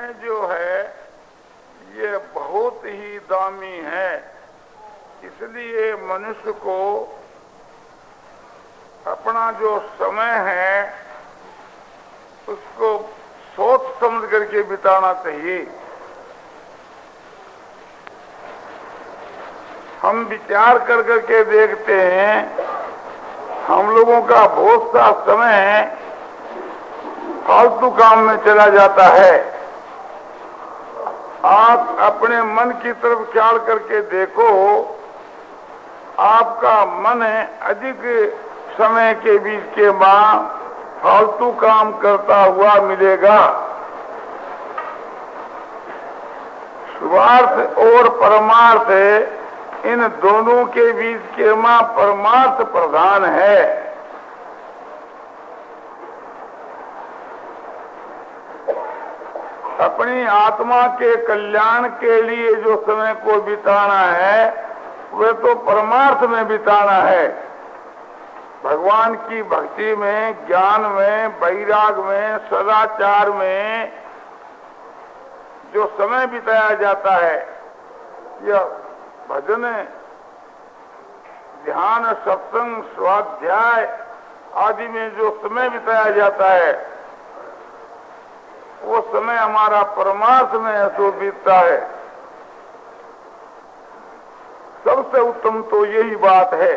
समय जो है ये बहुत ही दामी है, इसलिए मनुष्य को अपना जो समय है उसको सोच समझ करके बिताना चाहिए। हम विचार कर करके देखते हैं, हम लोगों का बहुत सा समय फालतू काम में चला जाता है। आप अपने मन की तरफ ख्याल करके देखो, आपका मन अधिक समय के बीच के बाद फालतू काम करता हुआ मिलेगा। स्वार्थ और परमार्थ इन दोनों के बीच के मां परमार्थ प्रधान है। अपनी आत्मा के कल्याण के लिए जो समय को बिताना है वह तो परमार्थ में बिताना है। भगवान की भक्ति में, ज्ञान में, वैराग में, सदाचार में जो समय बिताया जाता है, यह भजन, ध्यान, सत्संग, स्वाध्याय आदि में जो समय बिताया जाता है वो समय हमारा परमार्थ में है तो बीतता है। सबसे उत्तम तो यही बात है।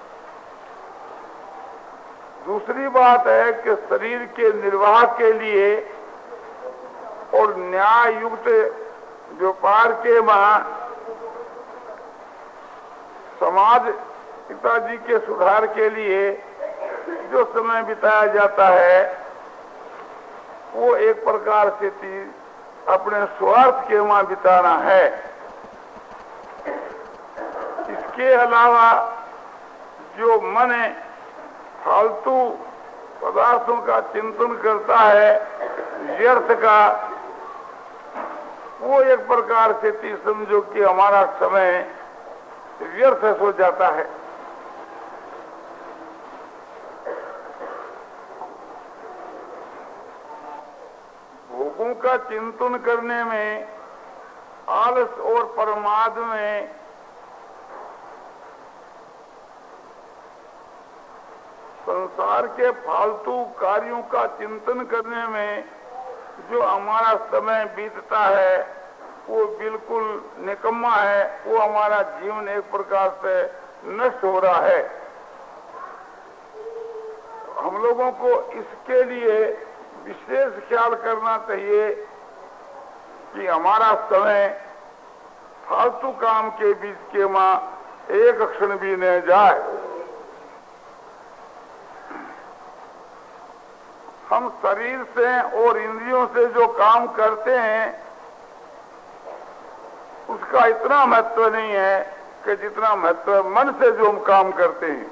दूसरी बात है कि शरीर के निर्वाह के लिए और न्याय युक्त व्यापार के वहां समाज पिताजी के सुधार के लिए जो समय बिताया जाता है वो एक प्रकार से अपने स्वार्थ के वहां बिताना है। इसके अलावा जो मन फालतू पदार्थों का चिंतन करता है, व्यर्थ का, वो एक प्रकार से समझो कि हमारा समय व्यर्थ हो जाता है। भोगों का चिंतन करने में, आलस और प्रमाद में संसार के फालतू कार्यों का चिंतन करने में जो हमारा समय बीतता है वो बिल्कुल निकम्मा है। वो हमारा जीवन एक प्रकार से नष्ट हो रहा है। हम लोगों को इसके लिए विशेष ख्याल करना चाहिए कि हमारा समय फालतू काम के बीच के मां एक क्षण भी न जाए। हम शरीर से और इंद्रियों से जो काम करते हैं उसका इतना महत्व नहीं है कि जितना महत्व मन से जो हम काम करते हैं।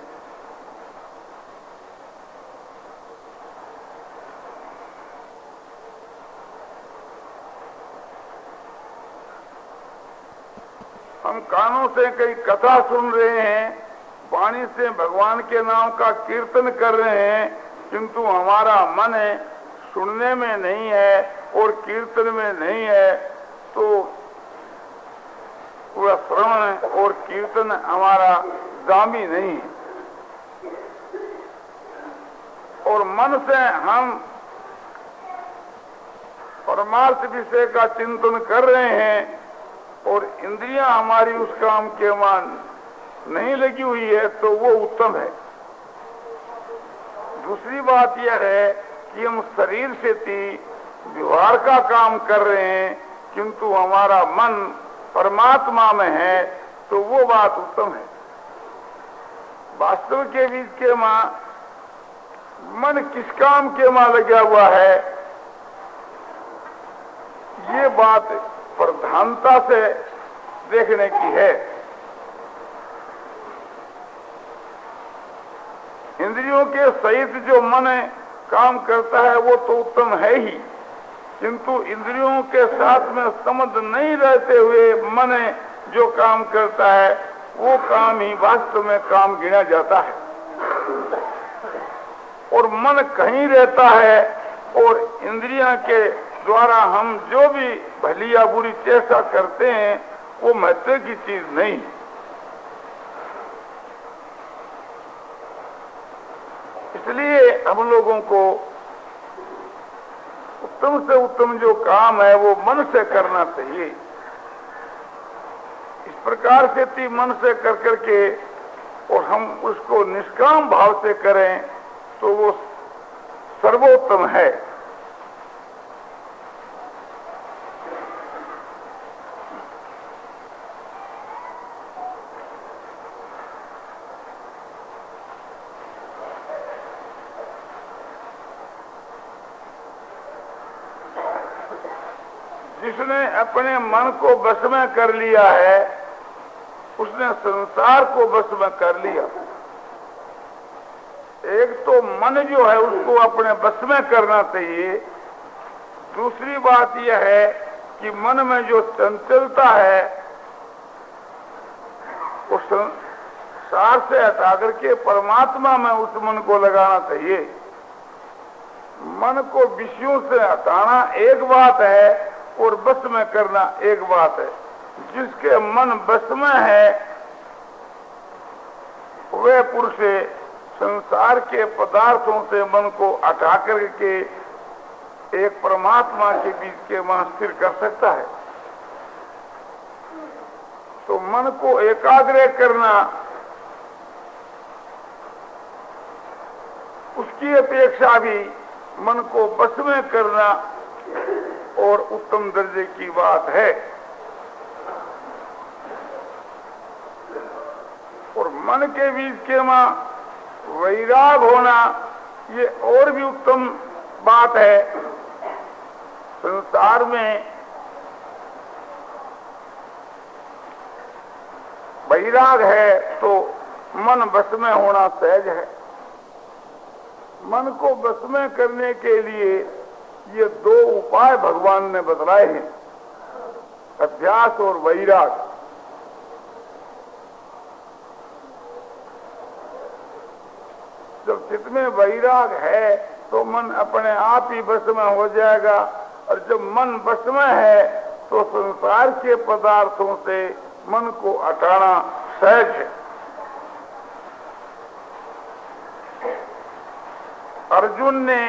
हम कानों से कई कथा सुन रहे हैं, वाणी से भगवान के नाम का कीर्तन कर रहे हैं, किंतु हमारा मन सुनने में नहीं है और कीर्तन में नहीं है, तो वह श्रवण और कीर्तन हमारा दामी नहीं है। और मन से हम परमार्थ विषय का चिंतन कर रहे हैं और इंद्रियां हमारी उस काम के मान नहीं लगी हुई है तो वो उत्तम है। दूसरी बात यह है कि हम शरीर से व्यवहार का काम कर रहे हैं किंतु हमारा मन परमात्मा में है तो वो बात उत्तम है। वास्तव के बीच के मां मन किस काम के मां लगा हुआ है, ये बात प्रधानता से देखने की है। इंद्रियों के सहित जो मन काम करता है वो तो उत्तम है ही, किंतु इंद्रियों के साथ में संबंध नहीं रहते हुए मन जो काम करता है वो काम ही वास्तव में काम गिना जाता है। और मन कहीं रहता है और इंद्रियां के द्वारा हम जो भी भली या बुरी चेष्टा करते हैं वो महत्व की चीज नहीं। इसलिए हम लोगों को उत्तम से उत्तम जो काम है वो मन से करना चाहिए। इस प्रकार से मन से कर करके और हम उसको निष्काम भाव से करें तो वो सर्वोत्तम है। जिसने अपने मन को वश में कर लिया है उसने संसार को वश में कर लिया। एक तो मन जो है उसको अपने वश में करना चाहिए। दूसरी बात यह है कि मन में जो चंचलता है उस संसार से हटा करके परमात्मा में उस मन को लगाना चाहिए। मन को विषयों से हटाना एक बात है और बस में करना एक बात है। जिसके मन बस में है वह पुरुष संसार के पदार्थों से मन को हटा करके एक परमात्मा के बीच के वहां स्थिर कर सकता है। तो मन को एकाग्र करना उसकी अपेक्षा भी मन को बस में करना और उत्तम दर्जे की बात है। और मन के बीच के में वैराग होना ये और भी उत्तम बात है। संसार में वैराग है तो मन बस में होना सहज है। मन को बस में करने के लिए ये दो उपाय भगवान ने बतलाए हैं, अभ्यास और वैराग। जब चित्त में वैराग है तो मन अपने आप ही बस में हो जाएगा, और जब मन बस में है तो संसार के पदार्थों से मन को हटाना सहज है। अर्जुन ने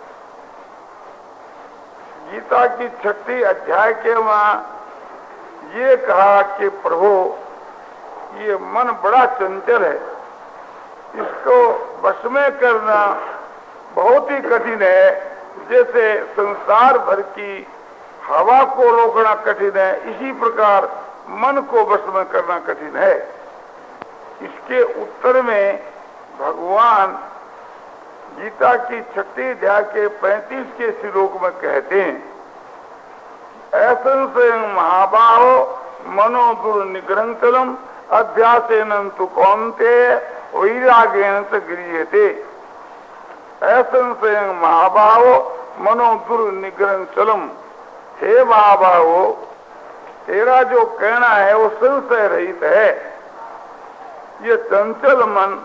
गीता की 6ठी अध्याय के वहां ये कहा कि प्रभु ये मन बड़ा चंचल है, इसको वश में करना बहुत ही कठिन है। जैसे संसार भर की हवा को रोकना कठिन है, इसी प्रकार मन को वश में करना कठिन है। इसके उत्तर में भगवान गीता की 6ठी अध्याय के 35 के श्लोक में कहते हैं, ऐसन से महाबाहो मनो दुर्निग्रहंतलम अभ्यासेन तु कौन्तेय वैरागेण च गृह्यते। ऐसन से महाबाहो मनो दुर्निग्रहंतलम। हे महाबाहो, तेरा जो कहना है वो संशय रहित है। ये चंचल मन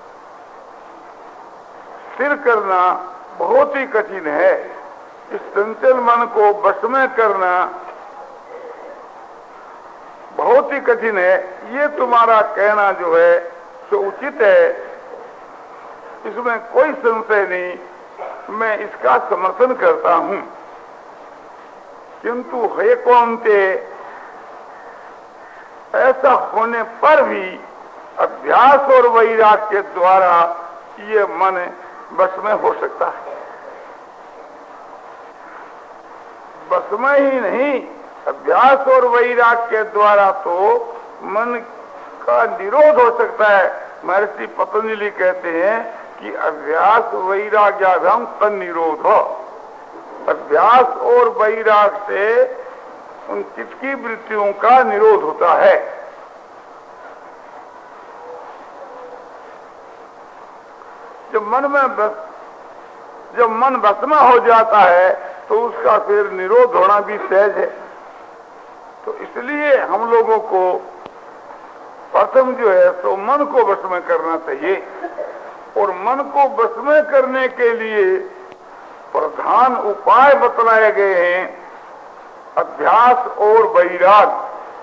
स्थिर करना बहुत ही कठिन है। इस चंचल मन को वश में करना बहुत ही कठिन है। ये तुम्हारा कहना जो है तो उचित है, इसमें कोई संशय नहीं, मैं इसका समर्थन करता हूं। किंतु हे कौन्ते, ऐसा होने पर भी अभ्यास और वैराग के द्वारा ये मन बस में हो सकता है। बस में ही नहीं, अभ्यास और वैराग के द्वारा तो मन का निरोध हो सकता है। महर्षि पतंजलि कहते हैं कि अभ्यास वैराग्याभ्याम तन निरोध हो। अभ्यास और वैराग से उन चित्त की वृत्तियों का निरोध होता है। जब मन बस में हो जाता है तो उसका फिर निरोध होना भी सहज है। तो इसलिए हम लोगों को प्रथम जो है तो मन को वश में करना चाहिए। और मन को वश में करने के लिए प्रधान उपाय बतलाए गए हैं अभ्यास और वैराग।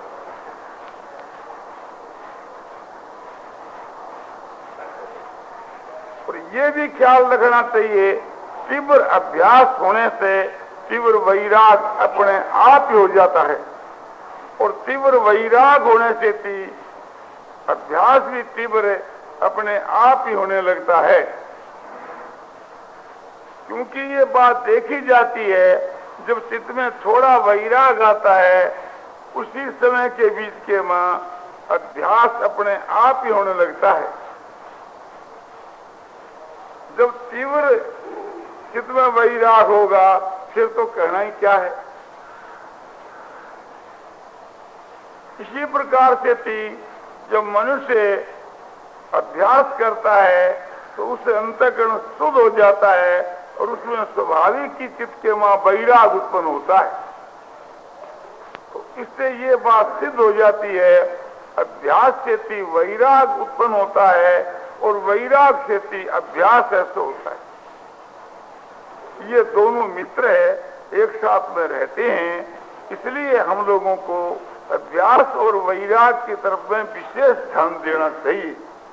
और ये भी ख्याल रखना चाहिए, तीव्र अभ्यास होने से तीव्र वैराग अपने आप ही हो जाता है, और तीव्र वैराग होने से अभ्यास भी तीव्र अपने आप ही होने लगता है। क्योंकि ये बात देखी जाती है, जब चित्त में थोड़ा वैराग आता है उसी समय के बीच के मां अभ्यास अपने आप ही होने लगता है। जब तीव्र चित्त में वैराग होगा फिर तो कहना ही क्या है। इसी प्रकार से जब मनुष्य अभ्यास करता है तो उससे अंतःकरण शुद्ध हो जाता है और उसमें स्वाभाविक ही चित्त के मां वैराग उत्पन्न होता है। तो इससे ये बात सिद्ध हो जाती है, अभ्यास से वैराग उत्पन्न होता है और वैराग से अभ्यास ऐसा होता है। ये दोनों मित्र है, एक साथ में रहते हैं, इसलिए हम लोगों को अभ्यास और वैराग की तरफ में विशेष ध्यान देना चाहिए।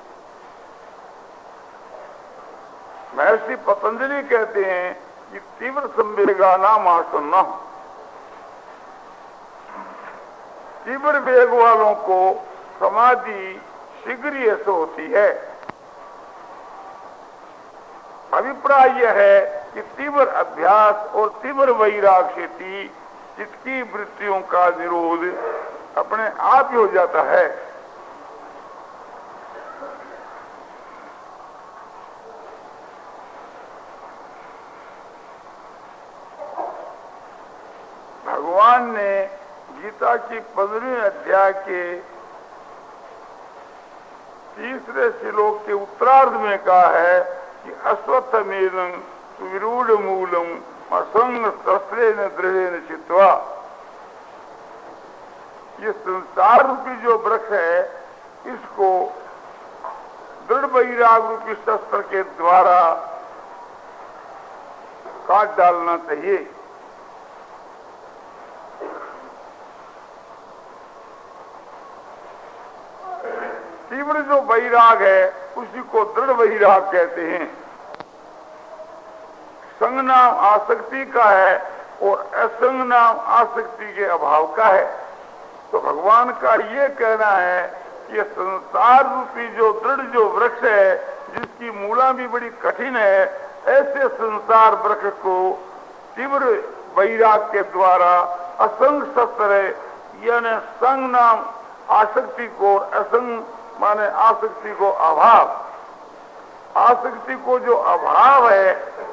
महर्षि पतंजलि कहते हैं कि तीव्र संवेगा नाम आसन्ना, तीव्र वेग वालों को समाधि शीघ्र ऐसे होती है। अभिप्राय यह है कि तीव्र अभ्यास और तीव्र वैराग से चित्त की वृत्तियों का निरोध अपने आप ही हो जाता है। भगवान ने गीता की 15वें अध्याय के 3रे श्लोक के उत्तरार्ध में कहा है कि अश्वत्थमेनं सुविरूढ़ मूलम असंग शस्त्रेण दृढ़ेन चित्वा। ये संसार रूपी जो वृक्ष है इसको दृढ़ वैराग रूपी शस्त्र के द्वारा काट डालना चाहिए। तीव्र जो वैराग है उसी को दृढ़ वैराग कहते हैं। संग नाम आसक्ति का है और असंग नाम आसक्ति के अभाव का है। तो भगवान का ये कहना है कि संसार रूपी जो दृढ़ जो वृक्ष है जिसकी मूला भी बड़ी कठिन है, ऐसे संसार वृक्ष को तीव्र वैराग के द्वारा असंग शस्त्र यानी संग नाम आसक्ति को, असंग माने आसक्ति को अभाव, आसक्ति को जो अभाव है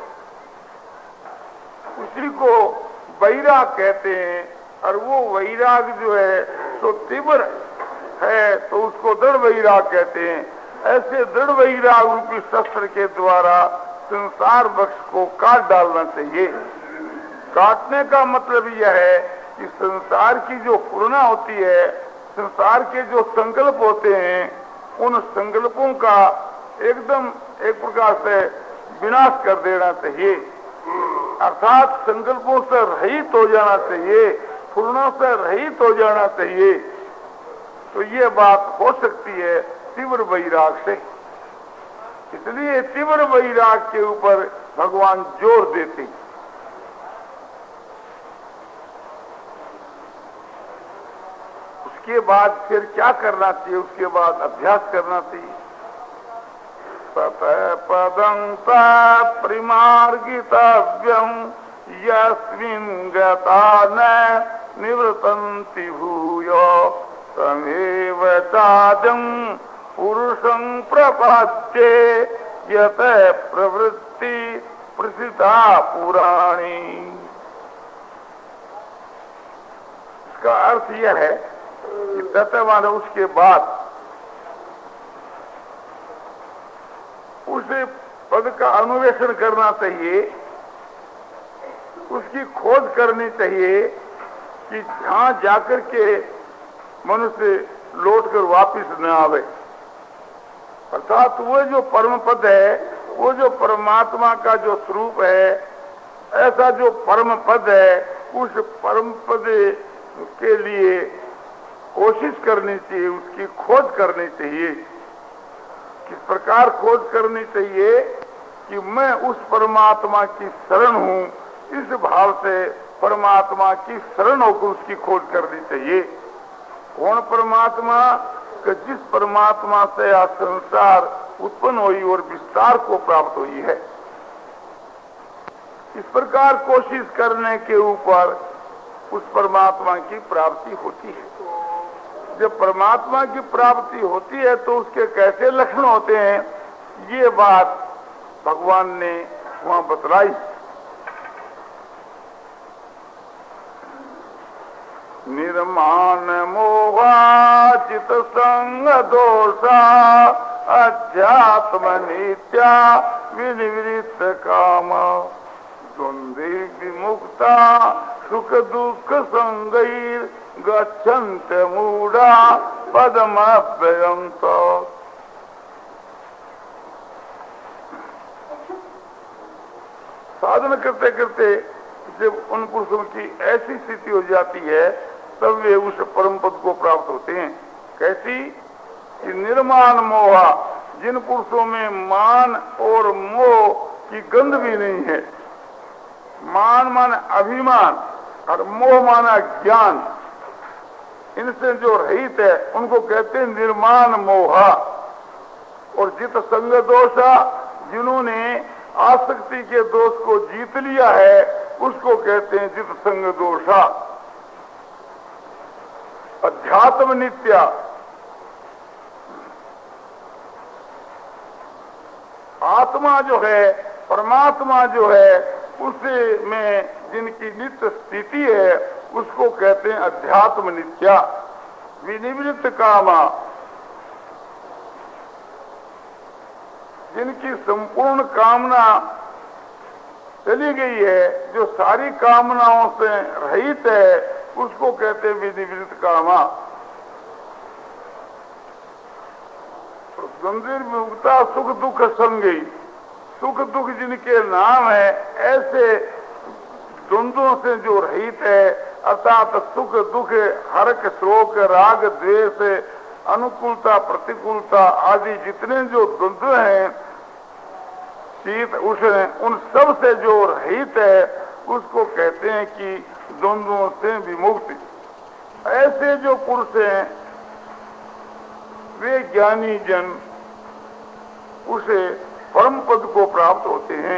उसी को वैराग कहते हैं। और वो वैराग जो है तो तीव्र है तो उसको दृढ़ वैराग कहते हैं। ऐसे दृढ़ वैराग रूपी शस्त्र के द्वारा संसार वृक्ष को काट डालना चाहिए। काटने का मतलब यह है कि संसार की जो पूर्णा होती है, संसार के जो संकल्प होते हैं, उन संकल्पों का एकदम एक प्रकार से विनाश कर देना चाहिए। अर्थात संकल्पों से रहित हो जाना चाहिए, पूर्णों से रहित हो जाना चाहिए। तो ये बात हो सकती है तीव्र वैराग से। इसलिए तीव्र वैराग के ऊपर भगवान जोर देते। उसके बाद फिर क्या करना चाहिए? उसके बाद अभ्यास करना चाहिए। पदं परिमार्गितव्यं यस्मिन् गता न निवृतन्ति भूयो तमेव चाद्यं पुरुषं प्रपद्ये यत प्रवृत्ति प्रसिता पुराणी। इसका अर्थ यह है कि तथा माने उसके बाद उसे पद का अन्वेषण करना चाहिए, उसकी खोज करनी चाहिए कि जहां जाकर के मनुष्य लौटकर वापिस न आवे। अर्थात वो जो परम पद है, वो जो परमात्मा का जो स्वरूप है, ऐसा जो परम पद है, उस परम पद के लिए कोशिश करनी चाहिए, उसकी खोज करनी चाहिए। किस प्रकार खोज करनी चाहिए कि मैं उस परमात्मा की शरण हूं, इस भाव से परमात्मा की शरण होकर उसकी खोज करनी चाहिए। कौन परमात्मा? कि जिस परमात्मा से यह संसार उत्पन्न हुई और विस्तार को प्राप्त हुई है। इस प्रकार कोशिश करने के ऊपर उस परमात्मा की प्राप्ति होती है। जब परमात्मा की प्राप्ति होती है तो उसके कैसे लक्षण होते हैं, ये बात भगवान ने वहां बतलाई। निर्माण मोहाचित संग दोषा अध्यात्म नित्या विनिवृत्त काम द्वंद्वे विमुक्ता सुख दुख संगैर गच्छन्त मूढ़ा पदमभ्यंत। साधन करते करते जब उन पुरुषों की ऐसी स्थिति हो जाती है तब वे उस परम पद को प्राप्त होते हैं। कैसी? कि निर्मान मोहा, जिन पुरुषों में मान और मोह की गंध भी नहीं है। मान माने अभिमान और मोह माना ज्ञान, इनसे जो रहित है उनको कहते हैं निर्मान मोहा। और जित संग दोषा, जिन्होंने आसक्ति के दोष को जीत लिया है उसको कहते हैं जित संग दोषा। अध्यात्म नित्या, आत्मा जो है, परमात्मा जो है, उसे में जिनकी नित्य स्थिति है उसको कहते हैं अध्यात्म नित्या। विनिवृत्त कामा, जिनकी संपूर्ण कामना चली गई है, जो सारी कामनाओं से रहित है, उसको कहते हैं विनिवृत्त कामा। द्वंद्व विमुक्ता सुख दुख संगी, सुख दुख जिनके नाम है, ऐसे द्वंद्वों से जो रहित है, अर्थात सुख दुख हर्ष शोक राग द्वेष अनुकूलता प्रतिकूलता आदि जितने जो द्वंद्व हैं शीत उष्ण, उन सब से जो रहित है उसको कहते हैं कि द्वंद्वों से विमुक्त। ऐसे जो पुरुष हैं वे ज्ञानी जन उसे परम पद को प्राप्त होते हैं।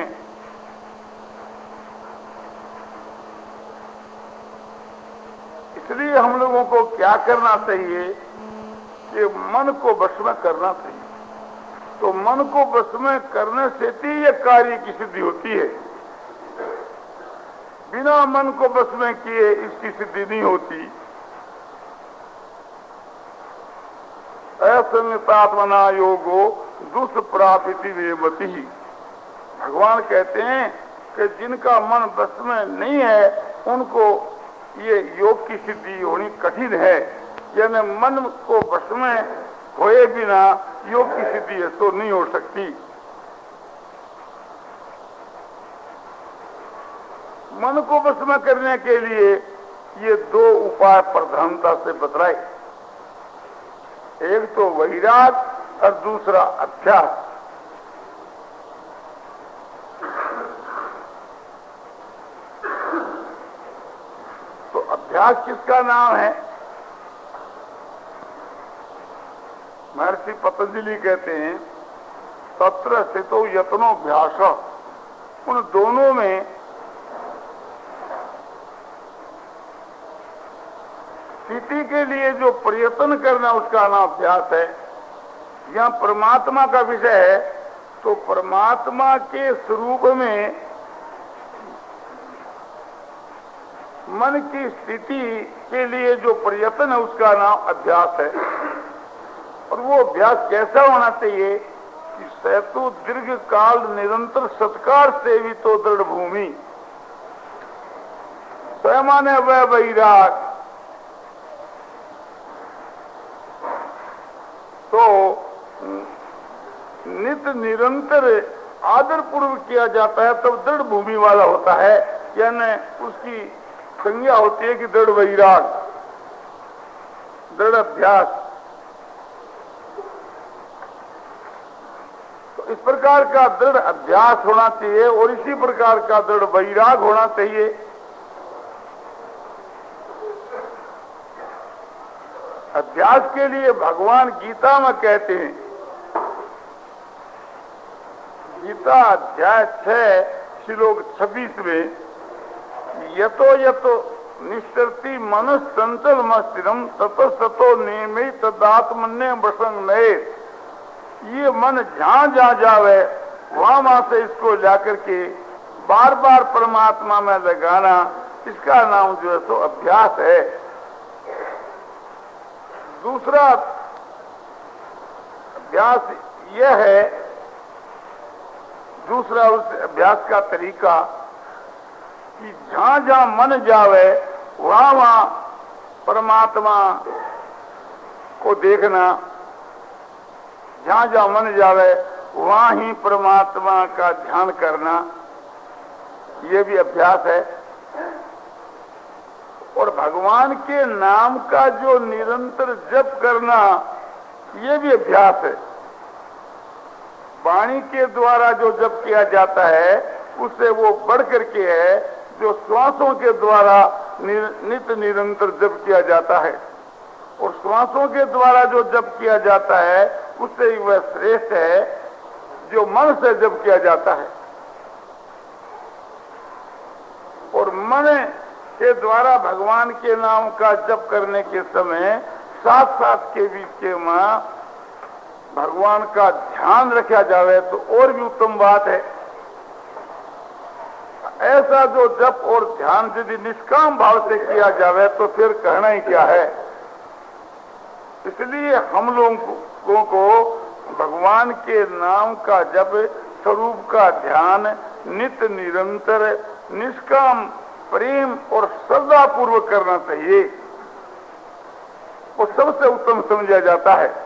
इसलिए हम लोगों को क्या करना चाहिए कि मन को वश में करना चाहिए। तो मन को वश में करने से ही यह कार्य की सिद्धि होती है। बिना मन को वश में किए इसकी सिद्धि नहीं होती। असंगतात्मना योगो दुष्प्रापिति वेमति। भगवान कहते हैं कि जिनका मन वश में नहीं है उनको ये योग की सिद्धि होनी कठिन है। यानी मन को वश में होए बिना योग की सिद्धि है तो नहीं हो सकती। मन को वश में करने के लिए ये दो उपाय प्रधानता से बतलाए। एक तो वैराग और दूसरा अभ्यास। तो अभ्यास किसका नाम है? महर्षि पतंजलि कहते हैं तत्र स्थितो यत्नोऽभ्यास। उन दोनों में स्थिति के लिए जो प्रयत्न करना उसका नाम अभ्यास है। यह परमात्मा का विषय है तो परमात्मा के स्वरूप में मन की स्थिति के लिए जो प्रयत्न है उसका नाम अभ्यास है। और वो अभ्यास कैसा होना चाहिए कि सैतु दीर्घ काल निरंतर सत्कार सेवितो तो दृढ़ भूमि। स्वयं वह वैराग। तो नित निरंतर आदर पूर्वक किया जाता है तब दृढ़ भूमि वाला होता है, यानी उसकी संज्ञा होती है कि दृढ़ वैराग, दृढ़ अभ्यास। तो इस प्रकार का दृढ़ अभ्यास होना चाहिए और इसी प्रकार का दृढ़ वैराग होना चाहिए। अभ्यास के लिए भगवान गीता में कहते हैं, गीता अध्याय 6 श्लोक 26 में, यतो यतो निश्चरति मनस चंचल मस्तिरम ततो सतो नेमे तदात्मन्य वसंग नए। ये मन जहां जहां जावे वहां से इसको जाकर के बार बार परमात्मा में लगाना, इसका नाम जो है सो अभ्यास है। दूसरा अभ्यास यह है, दूसरा उस अभ्यास का तरीका कि जहां जहां मन जावे वहां वहां परमात्मा को देखना, जहां जहां मन जावे वहां ही परमात्मा का ध्यान करना, ये भी अभ्यास है। और भगवान के नाम का जो निरंतर जप करना, ये भी अभ्यास है। वाणी के द्वारा जो जप किया जाता है उससे वो बढ़ करके है जो श्वासों के द्वारा नित्य निरंतर जप किया जाता है। और श्वासों के द्वारा जो जप किया जाता है उससे वह श्रेष्ठ है जो मन से जप किया जाता है। और मन के द्वारा भगवान के नाम का जप करने के समय साथ साथ के बीच में भगवान का ध्यान रखा जावे तो और भी उत्तम बात है। ऐसा जो जप और ध्यान यदि निष्काम भाव से किया जावे तो फिर कहना ही क्या है। इसलिए हम लोगों को भगवान के नाम का जप, स्वरूप का ध्यान नित्य निरंतर निष्काम प्रेम और श्रद्धा पूर्वक करना चाहिए, वो सबसे उत्तम समझा जाता है।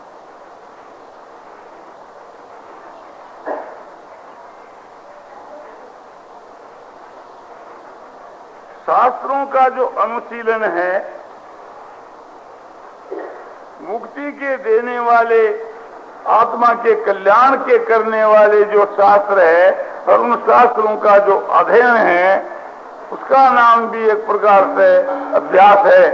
शास्त्रों का जो अनुशीलन है, मुक्ति के देने वाले, आत्मा के कल्याण के करने वाले जो शास्त्र है और उन शास्त्रों का जो अध्ययन है उसका नाम भी एक प्रकार से अभ्यास है।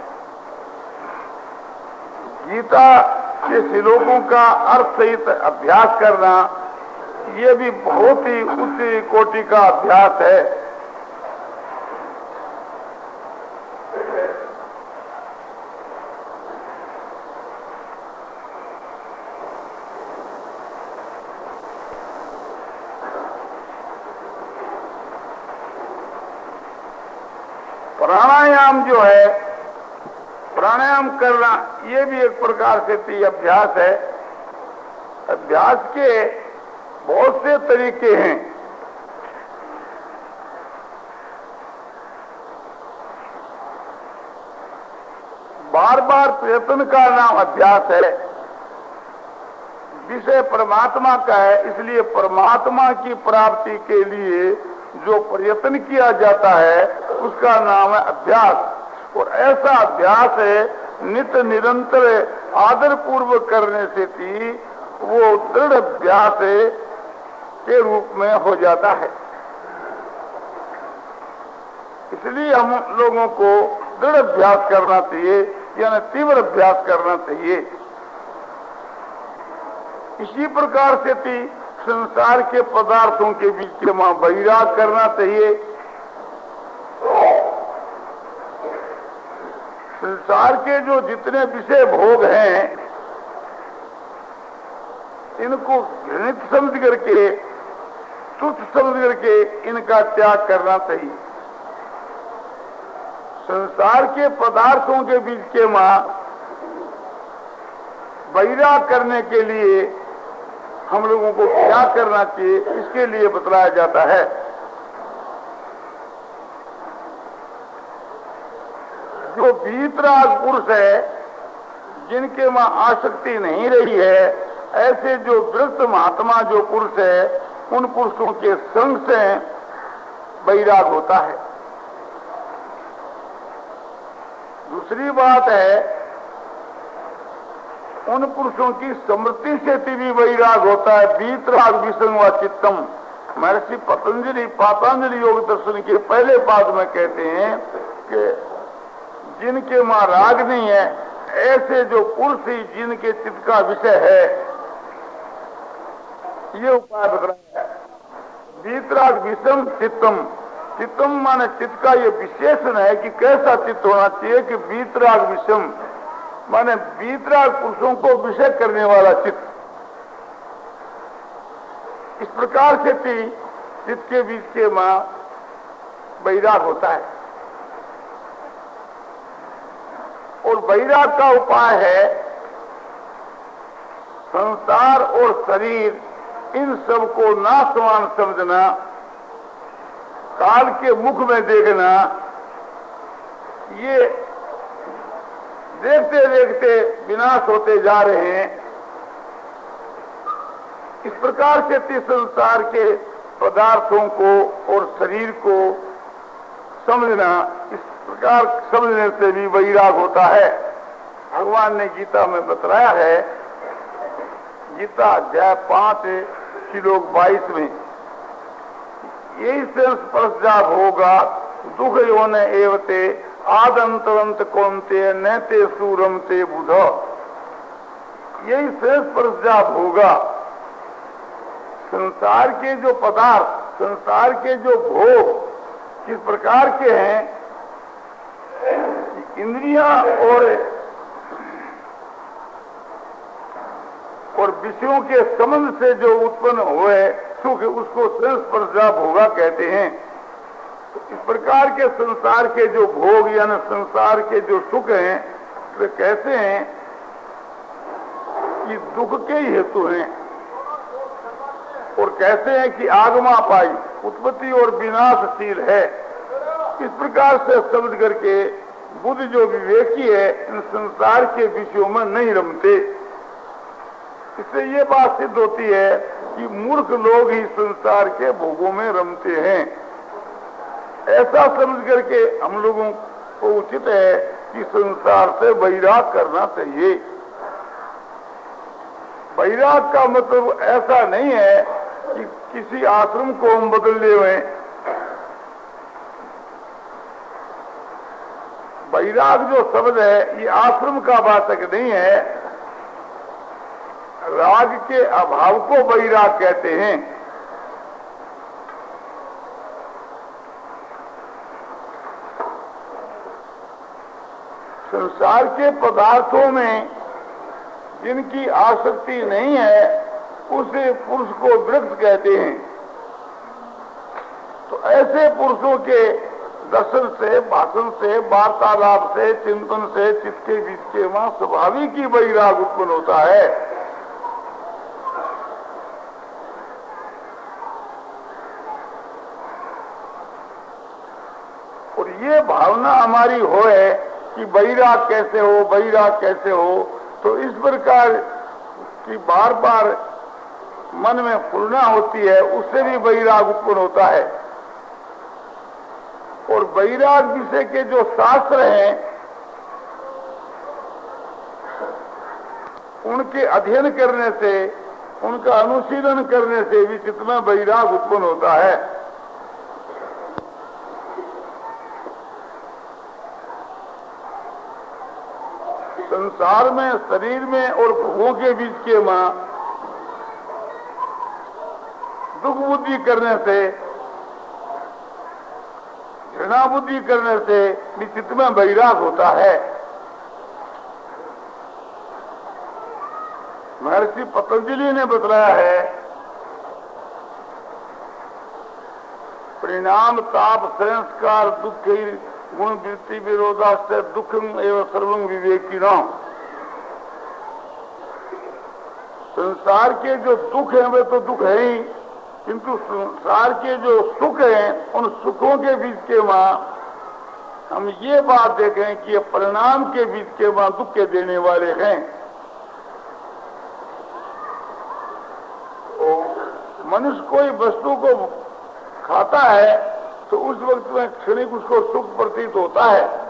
गीता के श्लोकों का अर्थ सहित अभ्यास करना, ये भी बहुत ही उच्च कोटि का अभ्यास है। प्राणायाम जो है, प्राणायाम करना, ये भी एक प्रकार से अभ्यास है। अभ्यास के बहुत से तरीके हैं। बार बार प्रयत्न का नाम अभ्यास है। विषय परमात्मा का है, इसलिए परमात्मा की प्राप्ति के लिए जो प्रयत्न किया जाता है उसका नाम है अभ्यास। और ऐसा अभ्यास है नित्य निरंतर आदर पूर्वक करने से भी वो दृढ़ अभ्यास के रूप में हो जाता है। इसलिए हम लोगों को दृढ़ अभ्यास करना चाहिए, यानी तीव्र अभ्यास करना चाहिए। इसी प्रकार से भी संसार के पदार्थों के बीच में वैराग करना चाहिए। संसार के जो जितने विषय भोग हैं इनको घृणित समझ करके, तुच्छ समझ करके इनका त्याग करना चाहिए। संसार के पदार्थों के बीच के वैराग करने के लिए हम लोगों को क्या करना चाहिए, इसके लिए बतलाया जाता है। जो वीतराग पुरुष है, जिनके वहां आसक्ति नहीं रही है, ऐसे जो वृत्त महात्मा जो पुरुष है उन पुरुषों के संग से वैराग होता है। दूसरी बात है, उन पुरुषों की स्मृति से भी वैराग होता है। वीतराग विसंग व चित्तम, महर्षि पतंजलि पातंजलि योग दर्शन के पहले पाद में कहते हैं कि जिनके वहां राग नहीं है, ऐसे जो पुरुष ही जिनके चित्त का विषय है, ये उपाय बतलाया है। वीतराग विषम चित्तम, चित्तम माने चित्त का ये विशेषण है कि कैसा चित्त होना चाहिए कि वीतराग विषम माने वीतराग पुरुषों को विषय करने वाला चित्त। इस प्रकार से चित्त के बीच के मां वैराग होता है। और वैराग का उपाय है संसार और शरीर इन सब को नासमान समझना, काल के मुख में देखना। ये देखते देखते विनाश होते जा रहे हैं। इस प्रकार से संसार के पदार्थों को और शरीर को समझना, इस प्रकार समझने से भी वैराग होता है। भगवान ने गीता में बतलाया है, गीता अध्याय 5 श्लोक 22 में, यही से स्पर्शा होगा दुख योन एवते आदंतवंत कौनते न ते सूरम ते बुध। यही से स्पर्शा होगा, संसार के जो पदार्थ, संसार के जो भोग किस प्रकार के हैं, इंद्रियां और विषयों के संबंध से जो उत्पन्न हुए सुख, उसको स्पर्शा भोगा कहते हैं। तो इस प्रकार के संसार के जो भोग यानी संसार के जो सुख हैं, वे कहते हैं कि दुख के ही हेतु हैं। और कहते हैं कि आगमा पाई उत्पत्ति और विनाशशील है। इस प्रकार से समझ करके बुद्ध जो विवेकी है, इन संसार के विषयों में नहीं रमते। इससे ये बात सिद्ध होती है कि मूर्ख लोग ही संसार के भोगों में रमते हैं। ऐसा समझ करके हम लोगों को उचित है कि संसार से वैराग करना चाहिए। वैराग का मतलब ऐसा नहीं है कि किसी आश्रम को हम बदल ले हुए। वैराग जो शब्द है, ये आश्रम का वाचक नहीं है। राग के अभाव को वैराग कहते हैं। संसार के पदार्थों में जिनकी आसक्ति नहीं है, उसे पुरुष को वृक्ष कहते हैं। तो ऐसे पुरुषों के दर्शन से, भाषण से, वार्तालाप से, चिंतन से चित्त के बीच के वहां स्वाभाविक ही वैराग उत्पन्न होता है। और ये भावना हमारी हो है कि वैराग कैसे हो, वैराग कैसे हो, तो इस प्रकार की बार बार मन में फुलना होती है, उससे भी वैराग उत्पन्न होता है। और वैराग विषय के जो शास्त्र हैं, उनके अध्ययन करने से, उनका अनुशीलन करने से भी चित्त में वैराग उत्पन्न होता है। संसार में, शरीर में और भोगों के बीच के मां दुख बुद्धि करने से, घृणा बुद्धि करने से भी चित्त में वैराग होता है। महर्षि पतंजलि ने बतलाया है, परिणाम ताप संस्कार दुख गुण वृत्ति विरोधाश्चर्य दुखम एवं सर्वं विवेकिनों। संसार के जो दुख हैं वे तो दुख है ही, किंतु संसार के जो सुख हैं, उन सुखों के बीच के वहां हम ये बात देखें कि ये परिणाम के बीच के वहां दुख के देने वाले हैं। तो मनुष्य कोई वस्तु को खाता है तो उस वक्त में क्षणिक उसको सुख प्रतीत होता है,